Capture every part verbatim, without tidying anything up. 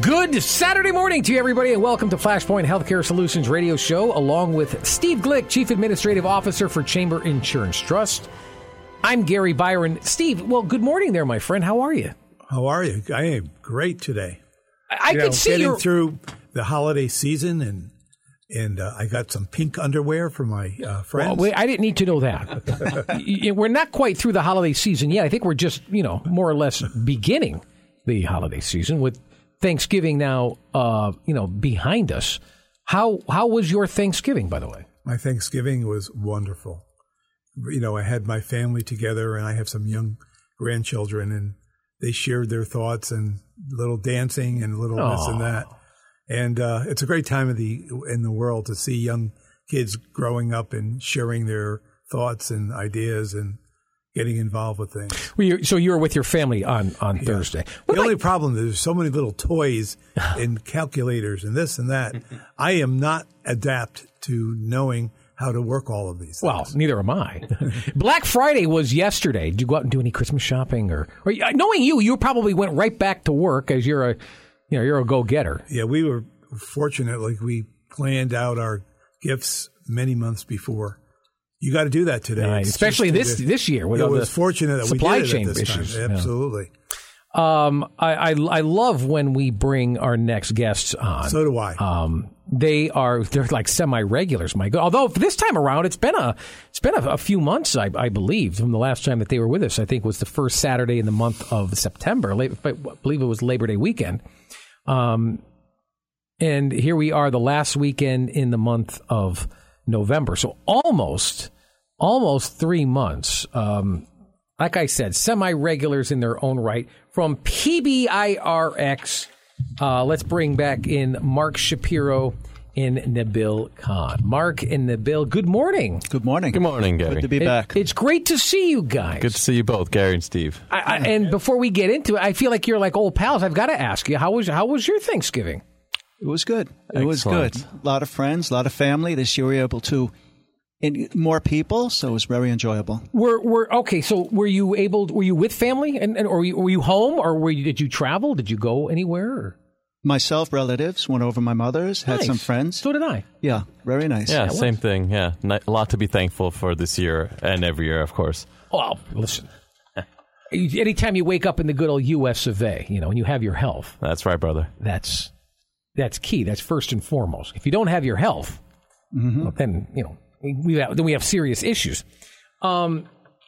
Good Saturday morning to you, everybody, and welcome to Flashpoint Healthcare Solutions radio show, along with Steve Glick, Chief Administrative Officer for Chamber Insurance Trust. I'm Gary Byron. Steve, well, good morning there, my friend. How are you? How are you? I am great today. I, I you can know, see getting you're... through the holiday season, and and uh, I got some pink underwear for my uh, friends. Well, wait, I didn't need to know that. We're not quite through the holiday season yet. I think we're just, you know, more or less beginning the holiday season with Thanksgiving now, uh, you know, behind us. How how was your Thanksgiving, by the way? My Thanksgiving was wonderful. You know, I had my family together, and I have some young grandchildren, and they shared their thoughts and little dancing and little Aww. this and that. And uh, it's a great time of the in the world to see young kids growing up and sharing their thoughts and ideas and getting involved with things. Well, you, so you were with your family on, on yeah. Thursday. What the only I, problem is there's so many little toys and calculators and this and that. I am not adept to knowing how to work all of these things. Well, neither am I. Black Friday was yesterday. Did you go out and do any Christmas shopping? Or, or knowing you, you probably went right back to work as you're a, you know, you're a go-getter. Yeah, we were fortunate. Like, we planned out our gifts many months before. You got to do that today, Nice. Especially this the, this year. With it all was the fortunate that supply we did it chain at this issues. time. Absolutely. Yeah. Um, I, I I love when we bring our next guests on. So do I. Um, they are they're like semi-regulars, my God. Although this time around, it's been a it's been a, a few months, I, I believe, from the last time that they were with us. I think it was the first Saturday in the month of September. I believe it was Labor Day weekend. Um, and here we are, the last weekend in the month of November. So almost, almost three months. Um, like I said, semi-regulars in their own right. From P B I R X, uh, let's bring back in Mark Shapiro and Nabil Khan. Mark and Nabil, good morning. Good morning. Good morning, Gary. Good to be It- back. It's great to see you guys. Good to see you both, Gary and Steve. I, I, and before we get into it, I feel like you're like old pals. I've got to ask you, how was how was your Thanksgiving? It was good. It was Excellent. good. A lot of friends, a lot of family. This year we were able to in more people, so it was very enjoyable. Were were okay? So were you able? Were you with family, and, and or were you, were you home, or were you, did you travel? Did you go anywhere? Or? Myself, relatives, went over my mother's, had Nice. some friends. So did I. Yeah, very nice. Yeah, Yeah, same thing. Yeah, Ni- a lot to be thankful for this year and every year, of course. Well, listen. Anytime you wake up in the good old U S of A, you know, and you have your health, That's right, brother. that's that's key. That's first and foremost. If you don't have your health, Mm-hmm. well, then you know we have, then we have serious issues. Um,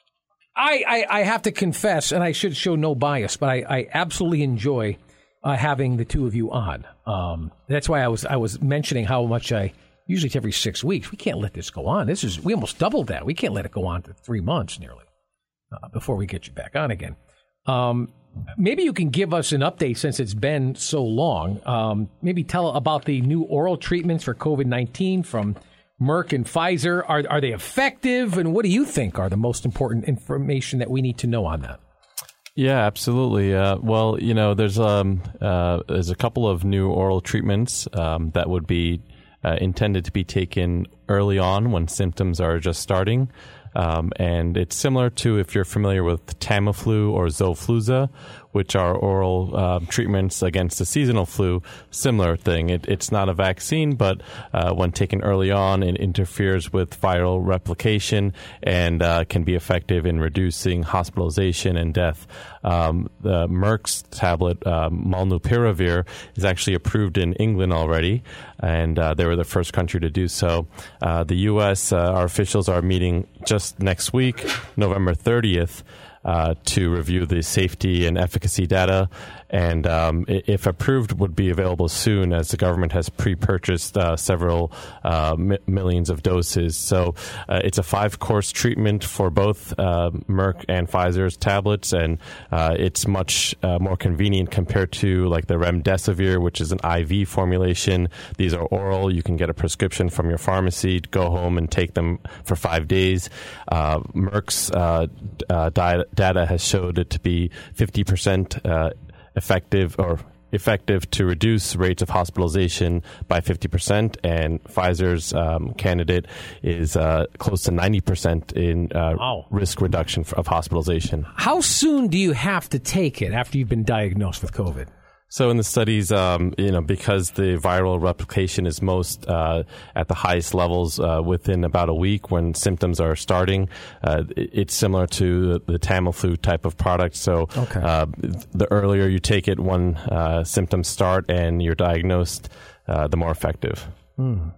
I, I I have to confess, and I should show no bias, but I, I absolutely enjoy uh, having the two of you on. Um, that's why I was I was mentioning how much I usually it's every six weeks. We can't let this go on. This is we almost doubled that. We can't let it go on to three months nearly uh, before we get you back on again. Um, maybe you can give us an update since it's been so long. Um, maybe tell about the new oral treatments for COVID nineteen from Merck and Pfizer. Are are they effective? And what do you think are the most important information that we need to know on that? Yeah, absolutely. Uh, well, you know, there's um uh, there's a couple of new oral treatments um, that would be uh, intended to be taken early on when symptoms are just starting. Um, and it's similar to if you're familiar with Tamiflu or Xofluza, which are oral uh, treatments against the seasonal flu. Similar thing. It, it's not a vaccine, but uh, when taken early on, it interferes with viral replication and uh, can be effective in reducing hospitalization and death. Um, the Merck's tablet, um, Molnupiravir, is actually approved in England already, and uh, they were the first country to do so. Uh, the U S, uh, our officials are meeting just next week, November thirtieth, uh, to review the safety and efficacy data, and um, if approved, would be available soon, as the government has pre-purchased uh, several uh, mi- millions of doses. So uh, it's a five-course treatment for both uh, Merck and Pfizer's tablets, and uh, it's much uh, more convenient compared to like the Remdesivir, which is an I V formulation. These are oral. You can get a prescription from your pharmacy, go home and take them for five days. Uh, Merck's uh, uh, di- data has showed it to be fifty percent uh, effective or effective to reduce rates of hospitalization by fifty percent, and Pfizer's um, candidate is uh, close to ninety percent in uh, Wow. risk reduction of hospitalization. How soon do you have to take it after you've been diagnosed with COVID? So in the studies, um, you know, because the viral replication is most uh, at the highest levels uh, within about a week when symptoms are starting, uh, it's similar to the Tamiflu type of product. So okay. uh, the earlier you take it when uh, symptoms start and you're diagnosed, uh, the more effective. Mm.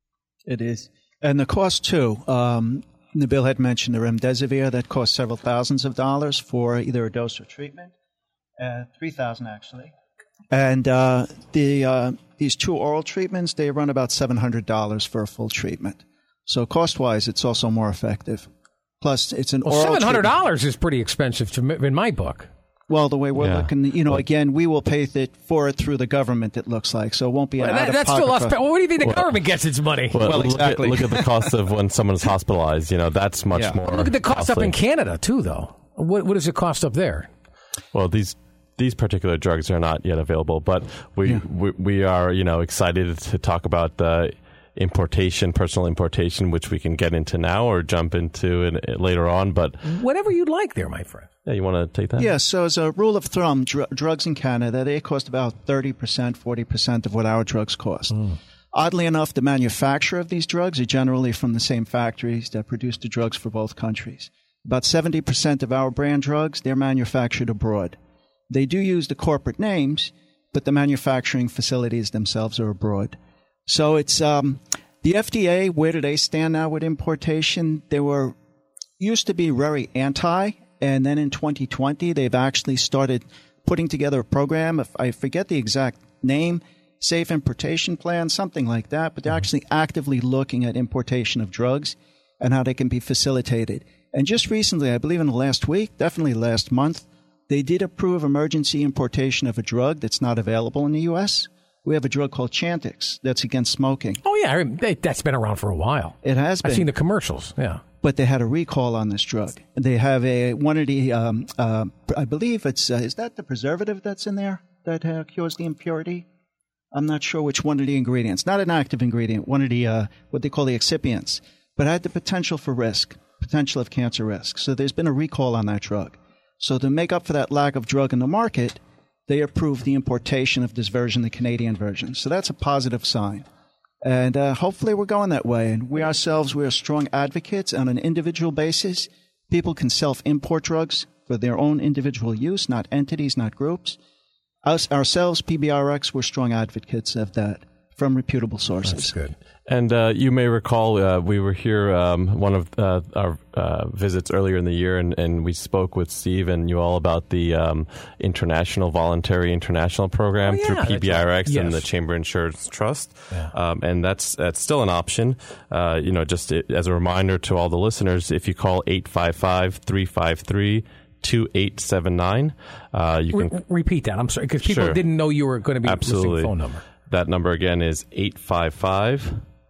It is. And the cost, too. Um, Nabil had mentioned the remdesivir. That costs several thousands of dollars for either a dose or treatment. Uh, three thousand dollars, actually. And uh, the uh, these two oral treatments, they run about seven hundred dollars for a full treatment. So cost-wise, it's also more effective. Plus, it's an well, oral seven hundred dollars treatment. is pretty expensive to me, in my book. Well, the way we're yeah. looking, you know, well, again, we will pay it for it through the government, it looks like. So it won't be an well, that, That's out-of-pocket still us. for, Well, what do you think the well, government gets its money? Well, well look exactly. At, look at the cost of when someone is hospitalized. You know, that's much Yeah. more. Look at the cost costly. up in Canada, too, though. What, what does it cost up there? Well, these these particular drugs are not yet available, but we Yeah. we, we are, you know, excited to talk about the importation, personal importation, which we can get into now or jump into in, later on. But Whatever you'd like there, my friend. yeah, you want to take that? Yeah, so as a rule of thumb, dr- drugs in Canada, they cost about thirty percent, forty percent of what our drugs cost. Mm. Oddly enough, the manufacture of these drugs are generally from the same factories that produce the drugs for both countries. About seventy percent of our brand drugs, they're manufactured abroad. They do use the corporate names, but the manufacturing facilities themselves are abroad. So it's um, the F D A, where do they stand now with importation? They were used to be very anti, and then in twenty twenty, they've actually started putting together a program. If I forget the exact name, Safe Importation Plan, something like that, but they're actually actively looking at importation of drugs and how they can be facilitated. And just recently, I believe in the last week, definitely last month, they did approve emergency importation of a drug that's not available in the U S. We have a drug called Chantix that's against smoking. Oh, yeah. I- they- That's been around for a while. It has been. I've seen the commercials, yeah. But they had a recall on this drug. They have a one of the, um, uh, I believe it's, uh, is that the preservative that's in there that uh, cures the impurity? I'm not sure which one of the ingredients. Not an active ingredient, one of the, uh, what they call the excipients. But had the potential for risk, potential of cancer risk. So there's been a recall on that drug. So to make up for that lack of drug in the market, they approved the importation of this version, the Canadian version. So that's a positive sign. And uh, hopefully we're going that way. And we ourselves, we are strong advocates on an individual basis. People can self-import drugs for their own individual use, not entities, not groups. Us ourselves, P B R X, we're strong advocates of that from reputable sources. That's good. And uh, you may recall uh, we were here um, one of uh, our uh, visits earlier in the year, and, and we spoke with Steve and you all about the um, International Voluntary International Program Oh, yeah, through P B R X that's right. and the Yes. Chamber Insurance Trust, Yeah. um, and that's that's still an option. Uh, you know, just as a reminder to all the listeners, if you call eight five five, three five three, two eight seven nine, uh, you Re- can repeat that. I'm sorry, because people Sure. didn't know you were going to be Absolutely. listing phone number. That number again is eight five five,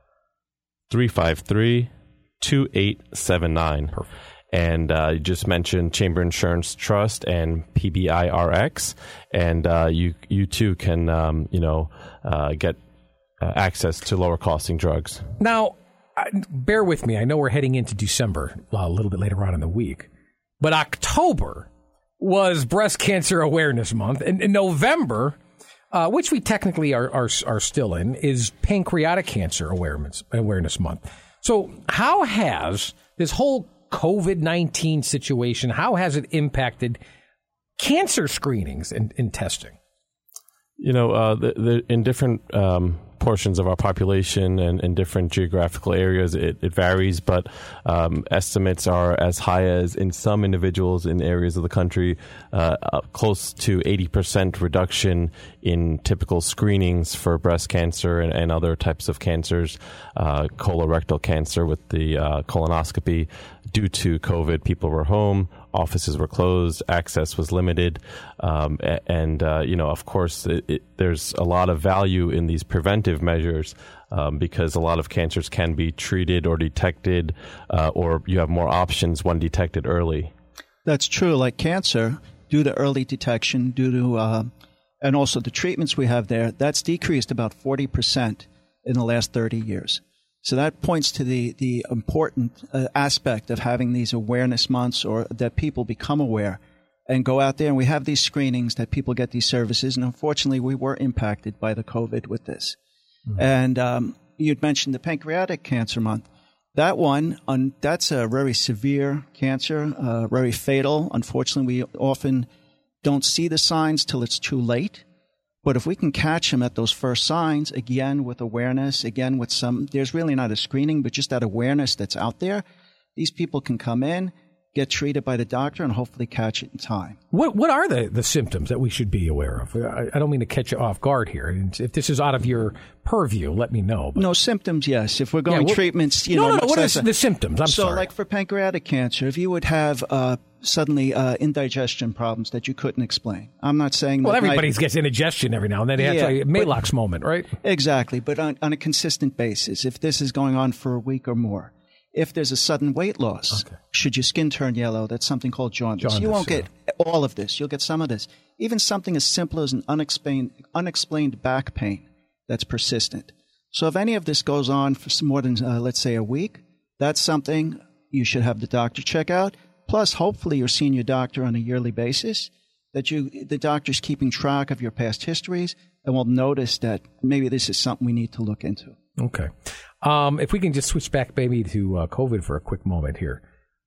three five three, two eight seven nine. Perfect. And uh, you just mentioned Chamber Insurance Trust and P B I R X, and uh, you you too can um, you know uh, get uh, access to lower costing drugs. Now, I- bear with me. I know we're heading into December well, a little bit later on in the week, but October was Breast Cancer Awareness Month, and in November, uh, which we technically are, are are still in, is Pancreatic Cancer Awareness Awareness Month. So, how has this whole COVID nineteen situation, how has it impacted cancer screenings and, and testing? You know, uh, the, the, in different um, portions of our population and in different geographical areas, it, it varies, but um, estimates are as high as in some individuals in areas of the country, uh, uh, close to eighty percent reduction in typical screenings for breast cancer and, and other types of cancers, uh, colorectal cancer with the uh, colonoscopy. Due to COVID, people were home, offices were closed, access was limited, um, and uh, you know, of course, it, it, there's a lot of value in these preventive measures um, because a lot of cancers can be treated or detected, uh, or you have more options when detected early. That's true. Like cancer, due to early detection, due to uh, and also the treatments we have there, that's decreased about forty percent in the last thirty years. So that points to the, the important uh, aspect of having these awareness months, or that people become aware and go out there. And we have these screenings that people get these services. And unfortunately, we were impacted by the COVID with this. Mm-hmm. And um, you'd mentioned the pancreatic cancer month. That one, um, that's a very severe cancer, uh, very fatal. Unfortunately, we often don't see the signs till it's too late. But if we can catch them at those first signs, again, with awareness, again, with some, there's really not a screening, but just that awareness that's out there, these people can come in, get treated by the doctor, and hopefully catch it in time. What what are the, the symptoms that we should be aware of? I, I don't mean to catch you off guard here. And if this is out of your purview, let me know. But. No, symptoms, yes. If we're going yeah, well, treatments, you no, know. No, no, what are the symptoms? I'm so, sorry. So, like for pancreatic cancer, if you would have uh, suddenly uh, indigestion problems that you couldn't explain. I'm not saying that. Well, everybody gets indigestion every now and then. It's yeah, like a Maalox but, moment, right? Exactly. But on, on a consistent basis, if this is going on for a week or more, if there's a sudden weight loss, okay. should your skin turn yellow, that's something called jaundice. jaundice you won't yeah. get all of this. You'll get some of this. Even something as simple as an unexplained, unexplained back pain that's persistent. So if any of this goes on for more than, uh, let's say, a week, that's something you should have the doctor check out. Plus, hopefully, you're seeing your doctor on a yearly basis, that you the doctor's keeping track of your past histories and will notice that maybe this is something we need to look into. Okay. Um, if we can just switch back maybe to uh, COVID for a quick moment here.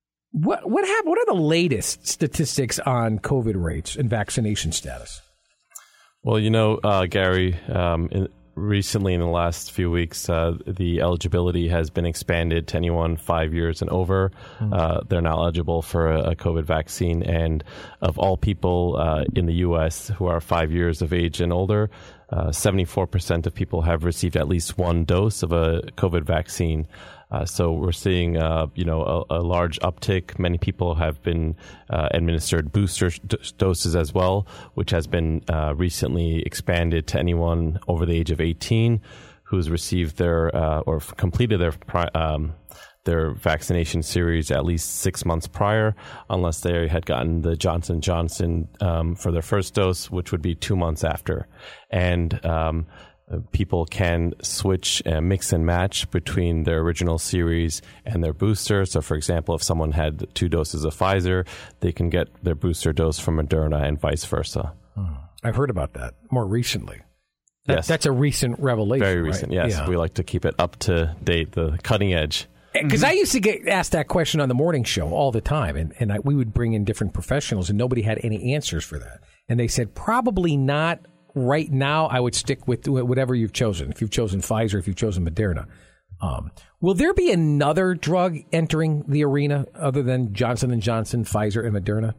What what happened? What are the latest statistics on COVID rates and vaccination status? Well, you know, uh, Gary, um, in, recently in the last few weeks, uh, the eligibility has been expanded to anyone five years and over. Mm. Uh, they're now eligible for a, a COVID vaccine. And of all people uh, in the U S who are five years of age and older, uh, seventy-four percent of people have received at least one dose of a COVID vaccine. Uh, so we're seeing, uh, you know, a, a large uptick. Many people have been uh, administered booster d- doses as well, which has been uh, recently expanded to anyone over the age of eighteen who's received their uh, or completed their pri- um, their vaccination series at least six months prior, unless they had gotten the Johnson and Johnson um, for their first dose, which would be two months after. And um, people can switch and mix and match between their original series and their booster. So, for example, if someone had two doses of Pfizer, they can get their booster dose from Moderna and vice versa. Hmm. I've heard about that more recently. That, yes. That's a recent revelation. Very recent, right? yes. Yeah. We like to keep it up to date, the cutting edge. Because mm-hmm. I used to get asked that question on the morning show all the time, and, and I, we would bring in different professionals, and nobody had any answers for that. And they said, probably not right now. I would stick with whatever you've chosen. If you've chosen Pfizer, if you've chosen Moderna. Um, will there be another drug entering the arena other than Johnson and Johnson, Pfizer, and Moderna?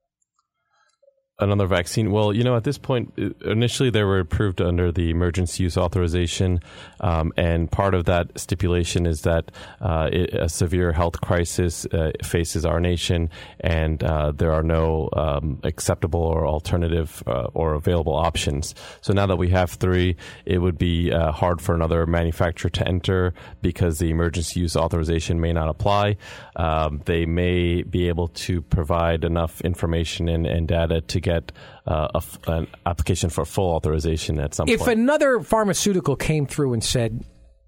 Another vaccine? Well, you know, at this point, initially they were approved under the emergency use authorization, um, and part of that stipulation is that uh, it, a severe health crisis uh, faces our nation, and uh, there are no um, acceptable or alternative uh, or available options. So now that we have three, it would be uh, hard for another manufacturer to enter because the emergency use authorization may not apply. Um, they may be able to provide enough information and, and data to get Uh, a, an application for full authorization at some if point. If another pharmaceutical came through and said,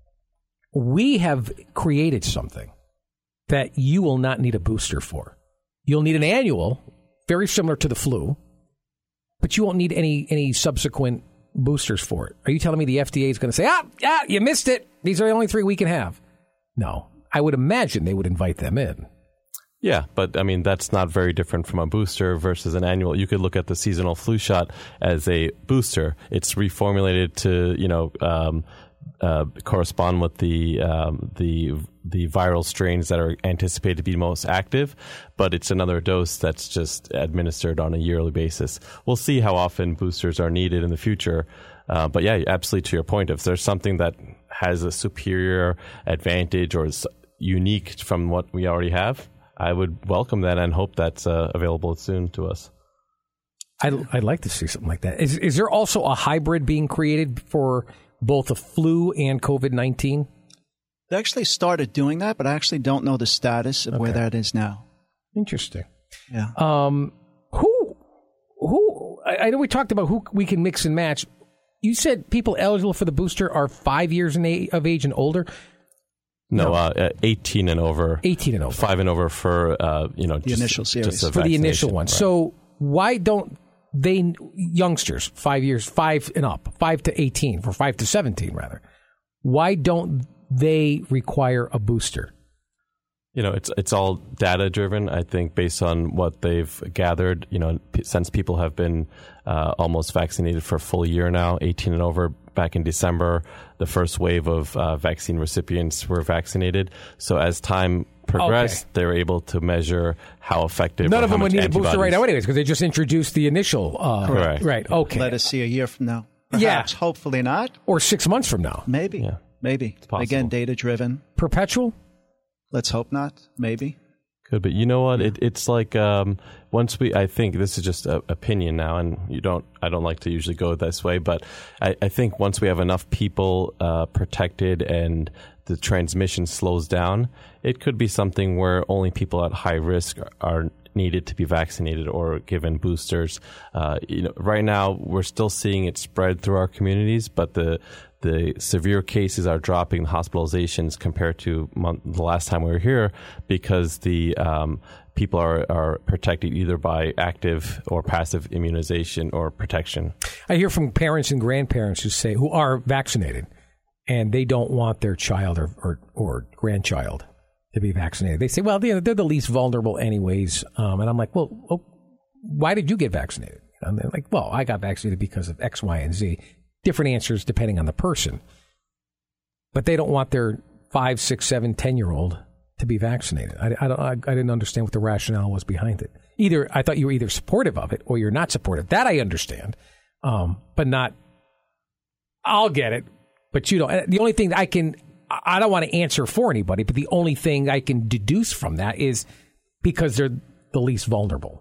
we have created something that you will not need a booster for. You'll need an annual, very similar to the flu, but you won't need any, any subsequent boosters for it. Are you telling me the F D A is going to say, ah, yeah, you missed it. These are the only three we can have? No. I would imagine they would invite them in. Yeah, but I mean, that's not very different from a booster versus an annual. You could look at the seasonal flu shot as a booster. It's reformulated to, you know, um, uh, correspond with the um, the the viral strains that are anticipated to be most active, but it's another dose that's just administered on a yearly basis. We'll see how often boosters are needed in the future. Uh, but yeah, absolutely to your point, if there's something that has a superior advantage or is unique from what we already have, I would welcome that and hope that's uh, available soon to us. I'd, I'd like to see something like that. Is, is there also a hybrid being created for both the flu and COVID nineteen? They actually started doing that, but I actually don't know the status of okay. where that is now. Interesting. Yeah. Um, who, who, I, I know we talked about who we can mix and match. You said people eligible for the booster are five years in a, of age and older. No, no. Uh, eighteen and over. eighteen and over. Five and over for, uh, you know, the just, initial series. Just for the initial one. Right. So why don't they, youngsters, five years, five and up, five to eighteen, or five to seventeen rather, why don't they require a booster? You know, it's it's all data driven. I think based on what they've gathered, you know, p- since people have been uh, almost vaccinated for a full year now, eighteen and over. Back in December, the first wave of uh, vaccine recipients were vaccinated. So as time progressed, okay. they were able to measure how effective. None of them would need a booster right now, anyways, because they just introduced the initial. Uh, Correct. Right. Okay. Let us see a year from now. Perhaps, yeah. Hopefully not. Or six months from now. Maybe. Yeah. Maybe. It's possible. Again, data driven. Perpetual? Let's hope not. Maybe. Good, but you know what? It, it's like um, once we, I think this is just an opinion now, and you don't, I don't like to usually go this way, but I, I think once we have enough people uh, protected and the transmission slows down, it could be something where only people at high risk are needed to be vaccinated or given boosters. Uh, you know, right now we're still seeing it spread through our communities, but the the severe cases are dropping, hospitalizations compared to month, the last time we were here, because the um, people are, are protected either by active or passive immunization or protection. I hear from parents and grandparents who say who are vaccinated, and they don't want their child or or, or grandchild to be vaccinated. They say, well, they're, they're the least vulnerable anyways. Um, and I'm like, well, oh, why did you get vaccinated? And they're like, well, I got vaccinated because of X, Y, and Z. Different answers depending on the person. But they don't want their five, six, seven, ten-year-old to be vaccinated. I, I, don't, I, I didn't understand what the rationale was behind it. Either I thought you were either supportive of it or you're not supportive. That I understand, um, but not, I'll get it, but you don't. The only thing I can, I don't want to answer for anybody, but the only thing I can deduce from that is because they're the least vulnerable.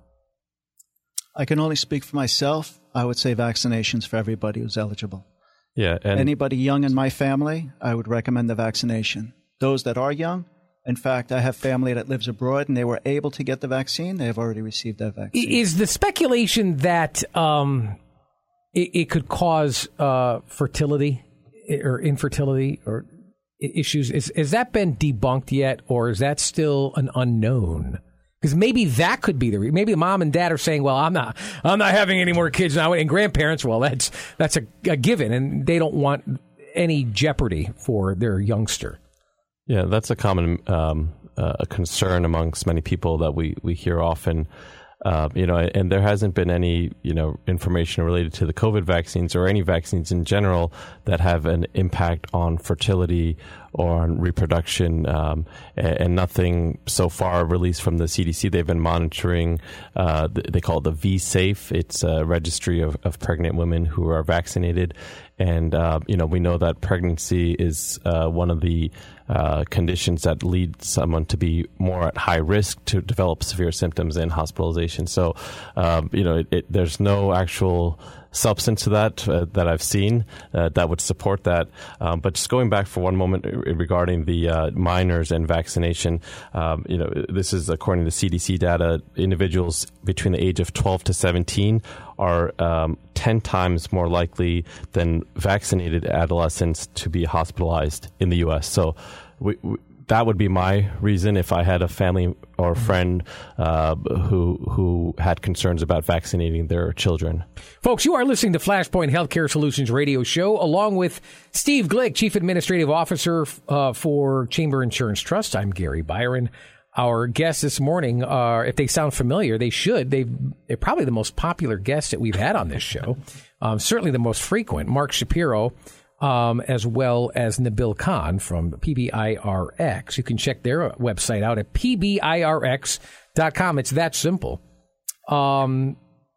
I can only speak for myself. I would say vaccinations for everybody who's eligible. Yeah, and anybody young in my family, I would recommend the vaccination. Those that are young, in fact, I have family that lives abroad and they were able to get the vaccine. They have already received that vaccine. Is the speculation that um, it, it could cause uh, fertility or infertility or issues, is, has that been debunked yet, or is that still an unknown? Because maybe that could be the re- maybe mom and dad are saying, "Well, I'm not, I'm not having any more kids now," and grandparents, well, that's that's a, a given, and they don't want any jeopardy for their youngster. Yeah, that's a common um, uh, a concern amongst many people that we we hear often. Uh, you know, and there hasn't been any, you know, information related to the COVID vaccines or any vaccines in general that have an impact on fertility or on reproduction, um, and, and nothing so far released from the C D C. They've been monitoring, uh, they call it the V-Safe. It's a registry of, of pregnant women who are vaccinated. And, uh, you know, we know that pregnancy is uh, one of the uh, conditions that lead someone to be more at high risk to develop severe symptoms and hospitalization. So, um, you know, it, it, there's no actual substance to that uh, that I've seen uh, that would support that. Um, but just going back for one moment regarding the uh, minors and vaccination, um, you know, this is according to C D C data. Individuals between the age of twelve to seventeen are um, ten times more likely than vaccinated adolescents to be hospitalized in the U S. So we, we that would be my reason if I had a family or a friend uh, who who had concerns about vaccinating their children. Folks, you are listening to Flashpoint Healthcare Solutions radio show, along with Steve Glick, Chief Administrative Officer uh, for Chamber Insurance Trust. I'm Gary Byron. Our guests this morning are, if they sound familiar, they should. They've, they're probably the most popular guests that we've had on this show. Um, certainly the most frequent. Mark Shapiro, Um, as well as Nabil Khan from P B I R X. You can check their website out at P B I R X dot com. It's that simple. Um,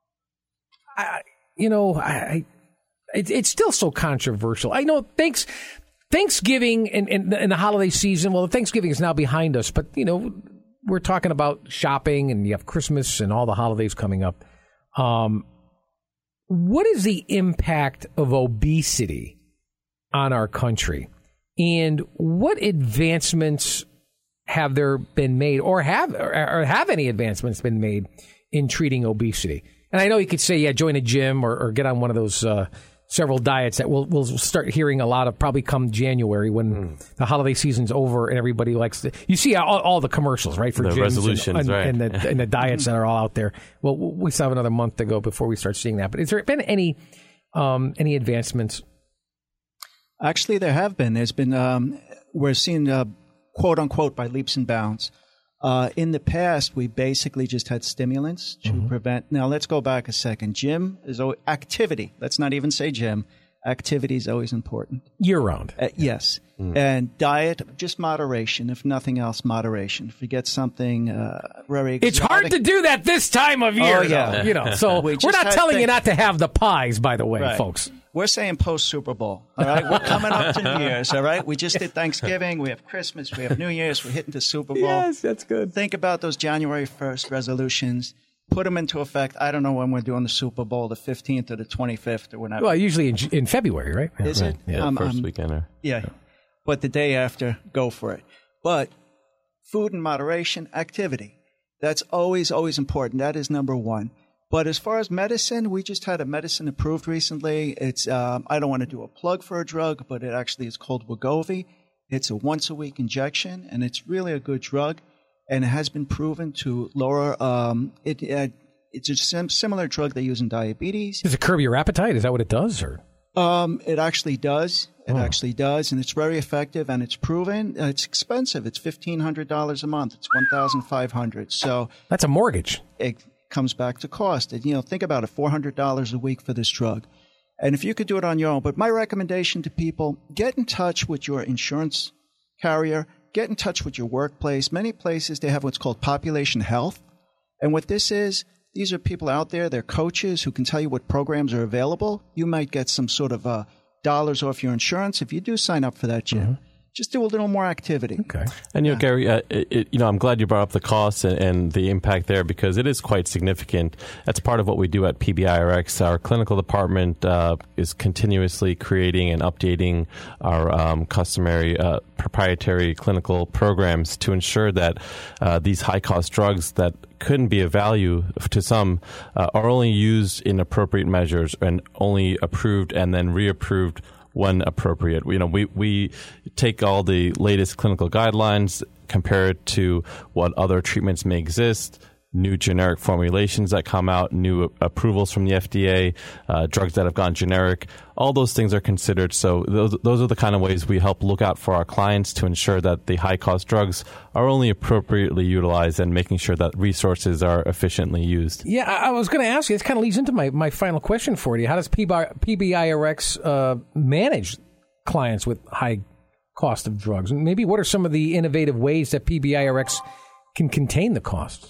I, you know, I, I it, it's still so controversial. I know thanks, Thanksgiving and, and, and the holiday season, well, Thanksgiving is now behind us, but, you know, we're talking about shopping and you have Christmas and all the holidays coming up. Um, what is the impact of obesity on our country, and what advancements have there been made, or have or have any advancements been made in treating obesity? And I know you could say, yeah, join a gym or, or get on one of those uh, several diets that we'll we'll start hearing a lot of probably come January when mm. the holiday season's over and everybody likes to, you see all, all the commercials, right, for the gyms resolutions, and, and, right. and, the, and the diets that are all out there. Well, we still have another month to go before we start seeing that. But has there been any um, any advancements? Actually, there have been. There's been um, we're seeing uh, quote unquote by leaps and bounds. Uh, in the past, we basically just had stimulants to mm-hmm. prevent. Now, let's go back a second. Gym is always, activity. Let's not even say gym. Activity is always important. Year round. Uh, yes. Mm. And diet, just moderation. If nothing else, moderation. If you get something uh, very exotic. It's hard to do that this time of year. Oh, yeah. You know, so we we're not telling things. you not to have the pies, by the way, right. folks. We're saying post-Super Bowl, all right? We're coming up to New Year's, all right? We just did Thanksgiving. We have Christmas. We have New Year's. We're hitting the Super Bowl. Yes, that's good. Think about those January first resolutions. Put them into effect. I don't know when we're doing the Super Bowl, the fifteenth or the twenty-fifth or whenever. Well, usually in, in February, right? Yeah. Is right. it? Yeah, um, first um, weekend. Or, yeah. yeah. But the day after, go for it. But food in moderation, activity. That's always, always important. That is number one. But as far as medicine, we just had a medicine approved recently. It's um, I don't want to do a plug for a drug, but it actually is called Wegovy. It's a once-a-week injection, and it's really a good drug, and it has been proven to lower um, – it, uh, it's a sim- similar drug they use in diabetes. Does it curb your appetite? Is that what it does? Or um, It actually does. It oh. actually does, and it's very effective, and it's proven. Uh, it's expensive. It's fifteen hundred dollars a month. It's one thousand five hundred dollars. So that's a mortgage. It, comes back to cost. And, you know, think about it, four hundred dollars a week for this drug. And if you could do it on your own, but my recommendation to people, get in touch with your insurance carrier, get in touch with your workplace. Many places, they have what's called population health. And what this is, these are people out there, they're coaches who can tell you what programs are available. You might get some sort of uh, dollars off your insurance if you do sign up for that gym. Mm-hmm. Just do a little more activity. Okay. And, you know, yeah. Gary, uh, it, you know, I'm glad you brought up the costs and, and the impact there because it is quite significant. That's part of what we do at P B I R X. Our clinical department uh, is continuously creating and updating our um, customary uh, proprietary clinical programs to ensure that uh, these high-cost drugs that couldn't be of value to some uh, are only used in appropriate measures and only approved and then reapproved when appropriate. You know, we, we take all the latest clinical guidelines, compare it to what other treatments may exist, new generic formulations that come out, new approvals from the F D A, uh, drugs that have gone generic. All those things are considered. So those those are the kind of ways we help look out for our clients to ensure that the high-cost drugs are only appropriately utilized and making sure that resources are efficiently used. Yeah, I, I was going to ask you, this kind of leads into my, my final question for you. How does P B I R X uh, manage clients with high cost of drugs? And maybe what are some of the innovative ways that P B I R X can contain the costs?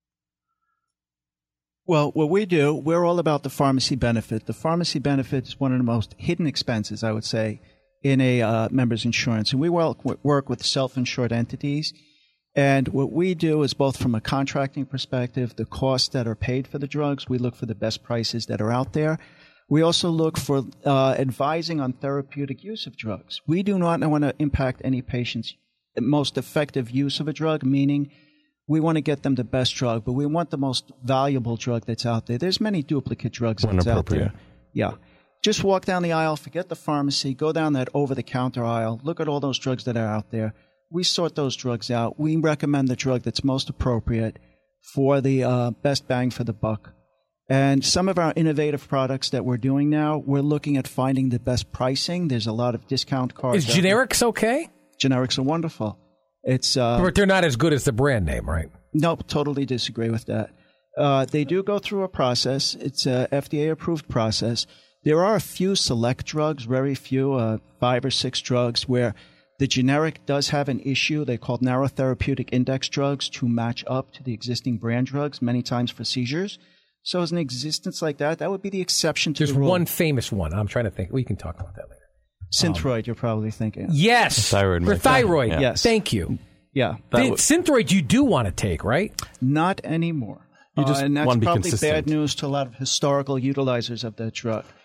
Well, what we do, we're all about the pharmacy benefit. The pharmacy benefit is one of the most hidden expenses, I would say, in a uh, member's insurance. And we work, work with self-insured entities. And what we do is both from a contracting perspective, the costs that are paid for the drugs, we look for the best prices that are out there. We also look for uh, advising on therapeutic use of drugs. We do not want to impact any patient's most effective use of a drug, meaning we want to get them the best drug, but we want the most valuable drug that's out there. There's many duplicate drugs that's out there. Yeah. Just walk down the aisle, forget the pharmacy, go down that over-the-counter aisle, look at all those drugs that are out there. We sort those drugs out. We recommend the drug that's most appropriate for the uh, best bang for the buck. And some of our innovative products that we're doing now, we're looking at finding the best pricing. There's a lot of discount cards. Is generics okay? Generics are wonderful. It's uh, but they're not as good as the brand name, right? Nope, totally disagree with that. Uh, they do go through a process. It's a F D A-approved process. There are a few select drugs, very few, uh, five or six drugs, where the generic does have an issue. They're called narrow therapeutic index drugs to match up to the existing brand drugs, many times for seizures. So as an existence like that, that would be the exception to There's the rule. There's one famous one. I'm trying to think. We can talk about that later. Synthroid, um, you're probably thinking. Yes. Thyroid for thyroid. Yeah. Yes. Thank you. Yeah. The, Synthroid you do want to take, right? Not anymore. You just uh, and that's want to be probably consistent. bad news to a lot of historical utilizers of that drug.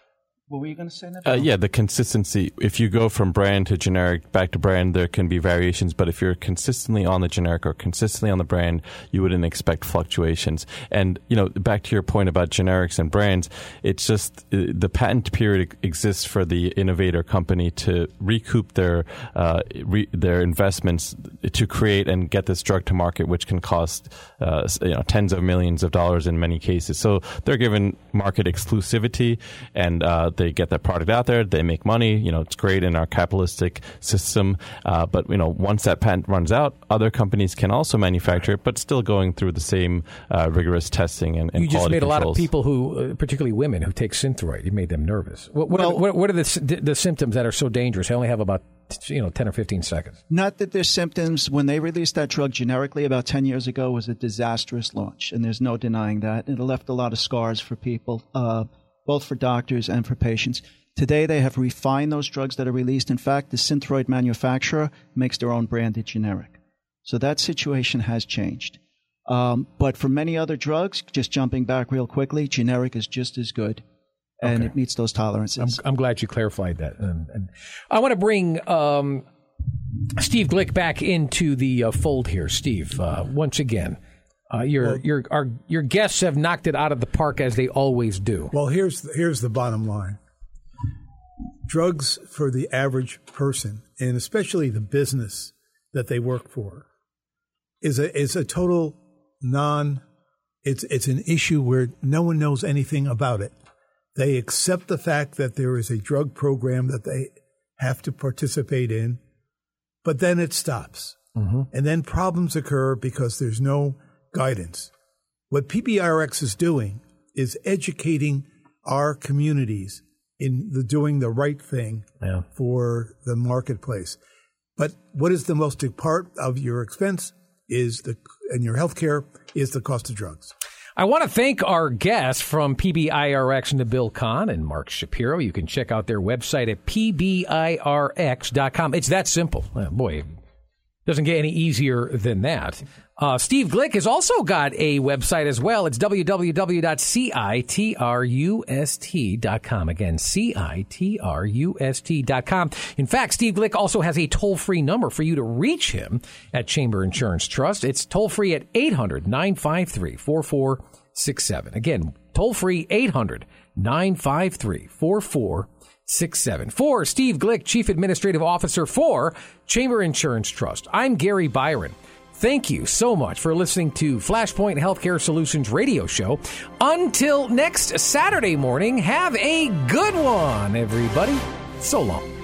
What were you going to say, Nabil? Uh, yeah, the consistency. If you go from brand to generic back to brand, there can be variations. But if you're consistently on the generic or consistently on the brand, you wouldn't expect fluctuations. And, you know, back to your point about generics and brands, it's just uh, the patent period exists for the innovator company to recoup their uh, re- their investments to create and get this drug to market, which can cost uh, you know tens of millions of dollars in many cases. So they're given market exclusivity, and uh, they get that product out there. They make money. You know, it's great in our capitalistic system. Uh, but, you know, once that patent runs out, other companies can also manufacture it, but still going through the same uh, rigorous testing and, and you just made controls. a lot of people who, uh, particularly women, who take Synthroid. You made them nervous. What, what, well, are, what, what are the, the symptoms that are so dangerous? I only have about you know ten or fifteen seconds. Not that their symptoms, when they released that drug generically about ten years ago, was a disastrous launch, and there's no denying that. It left a lot of scars for people, uh, both for doctors and for patients. Today, they have refined those drugs that are released. In fact, the Synthroid manufacturer makes their own branded generic. So that situation has changed. Um, but for many other drugs, just jumping back real quickly, generic is just as good. And okay. It meets those tolerances. I'm, I'm glad you clarified that. And, and I want to bring um, Steve Glick back into the uh, fold here. Steve, uh, once again, uh, your well, your our, your guests have knocked it out of the park as they always do. Well, here's here's the bottom line. Drugs for the average person, and especially the business that they work for, is a is a total non. It's it's an issue where no one knows anything about it. They accept the fact that there is a drug program that they have to participate in, but then it stops. Mm-hmm. And then problems occur because there's no guidance. What P B I R X is doing is educating our communities in the doing the right thing yeah. for the marketplace. But what is the most big part of your expense is the and your health care is the cost of drugs. I want to thank our guests from P B I R X, Nabil Khan and Mark Shapiro. You can check out their website at P B I R X dot com. It's that simple. Oh, boy, it doesn't get any easier than that. Uh, Steve Glick has also got a website as well. It's w w w dot citrust dot com. Again, citrust dot com. In fact, Steve Glick also has a toll-free number for you to reach him at Chamber Insurance Trust. It's toll-free at eight hundred, nine five three, four four six seven. Again, toll-free eight hundred, nine five three, four four six seven. For Steve Glick, Chief Administrative Officer for Chamber Insurance Trust, I'm Gary Byron. Thank you so much for listening to Flashpoint Healthcare Solutions radio show. Until next Saturday morning, have a good one, everybody. So long.